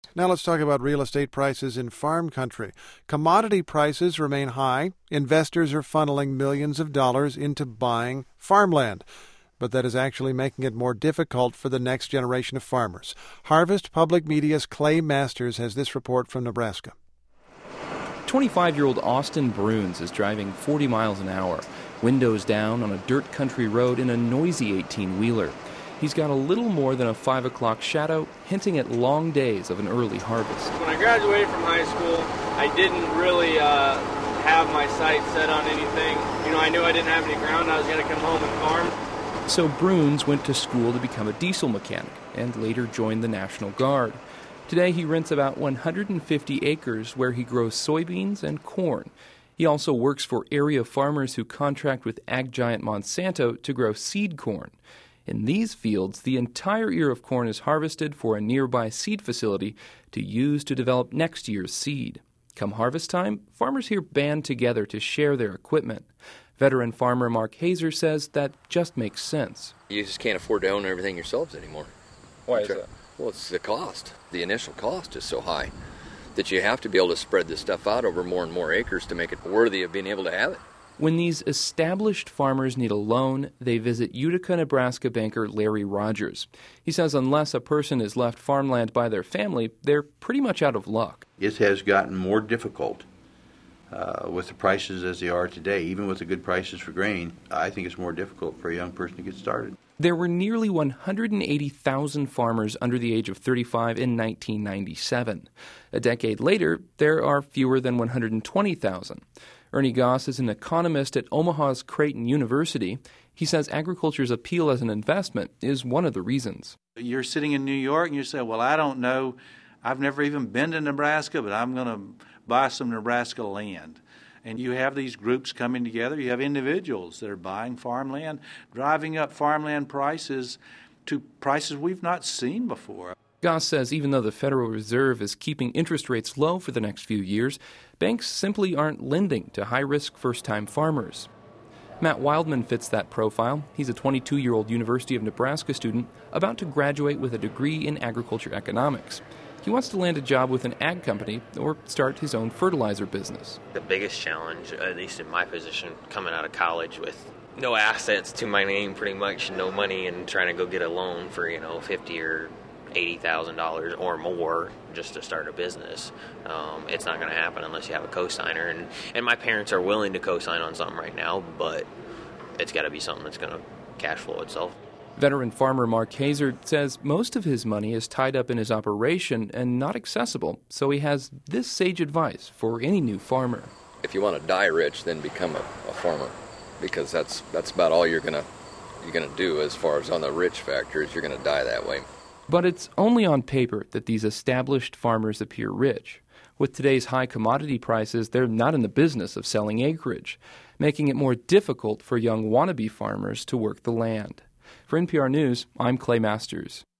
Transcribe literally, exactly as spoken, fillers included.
Now let's talk about real estate prices in farm country. Commodity prices remain high. Investors are funneling millions of dollars into buying farmland. But that is actually making it more difficult for the next generation of farmers. Harvest Public Media's Clay Masters has this report from Nebraska. twenty-five-year-old Austin Bruns is driving forty miles an hour, windows down on a dirt country road in a noisy eighteen-wheeler. He's got a little more than a five o'clock shadow, hinting at long days of an early harvest. When I graduated from high school, I didn't really uh, have my sights set on anything. You know, I knew I didn't have any ground. I was going to come home and farm. So Bruns went to school to become a diesel mechanic and later joined the National Guard. Today he rents about one hundred fifty acres where he grows soybeans and corn. He also works for area farmers who contract with ag giant Monsanto to grow seed corn. In these fields, the entire ear of corn is harvested for a nearby seed facility to use to develop next year's seed. Come harvest time, farmers here band together to share their equipment. Veteran farmer Mark Hazer says that just makes sense. You just can't afford to own everything yourselves anymore. Why is that? Well, it's the cost. The initial cost is so high that you have to be able to spread this stuff out over more and more acres to make it worthy of being able to have it. When these established farmers need a loan, they visit Utica, Nebraska banker Larry Rogers. He says unless a person is left farmland by their family, they're pretty much out of luck. It has gotten more difficult uh, with the prices as they are today. Even with the good prices for grain, I think it's more difficult for a young person to get started. There were nearly one hundred eighty thousand farmers under the age of thirty-five in nineteen ninety-seven. A decade later, there are fewer than one hundred twenty thousand. Ernie Goss is an economist at Omaha's Creighton University. He says agriculture's appeal as an investment is one of the reasons. You're sitting in New York and you say, well, I don't know, I've never even been to Nebraska, but I'm going to buy some Nebraska land. And you have these groups coming together. You have individuals that are buying farmland, driving up farmland prices to prices we've not seen before. Goss says even though the Federal Reserve is keeping interest rates low for the next few years, banks simply aren't lending to high-risk first-time farmers. Matt Wildman fits that profile. He's a twenty-two-year-old University of Nebraska student about to graduate with a degree in agriculture economics. He wants to land a job with an ag company or start his own fertilizer business. The biggest challenge, at least in my position, coming out of college with no assets to my name, pretty much no money, and trying to go get a loan for, you know, fifty or eighty thousand dollars or more just to start a business. Um, it's not going to happen unless you have a co-signer, and, and my parents are willing to co-sign on something right now, but it's got to be something that's going to cash flow itself. Veteran farmer Mark Hazer says most of his money is tied up in his operation and not accessible, so he has this sage advice for any new farmer. If you want to die rich, then become a, a farmer, because that's that's about all you're gonna you're gonna do as far as on the rich factor is you're gonna die that way. But it's only on paper that these established farmers appear rich. With today's high commodity prices, they're not in the business of selling acreage, making it more difficult for young wannabe farmers to work the land. For N P R News, I'm Clay Masters.